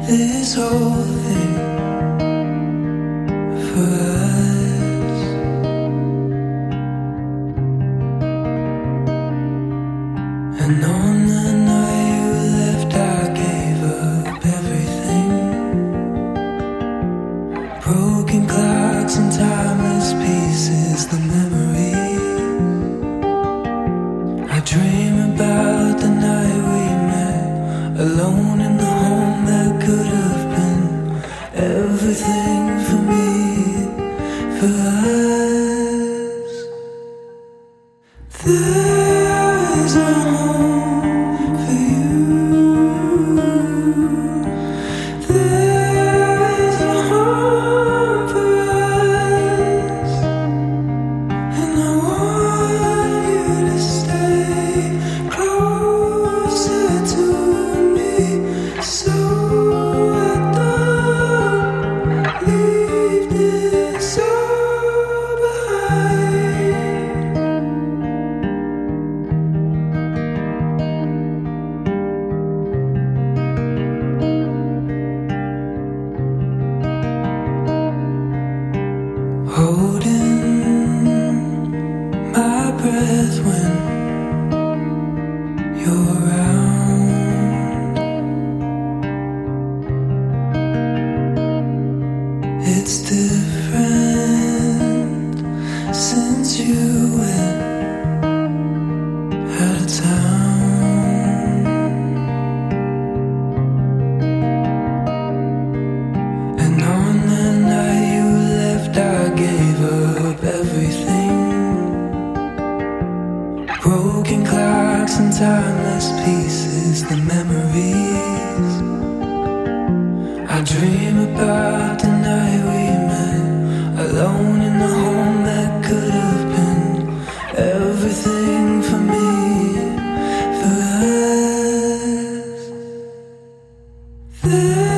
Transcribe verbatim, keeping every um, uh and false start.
this whole thing for us. And on the night you left, I gave up everything. Broken clocks and timeless pieces, the memories. I dream about the night we met, alone in the home that could have been everything for me, for us. There is a home for you. There is a home for us, and I want you to stay closer to me, so I don't leave this all behind. Holding my breath when you're around. It's different since you went out of town. And on the night you left, I gave up everything. Broken clocks and timeless pieces, the memories. I dream about the night we met, alone in the home that could have been everything for me, for us. There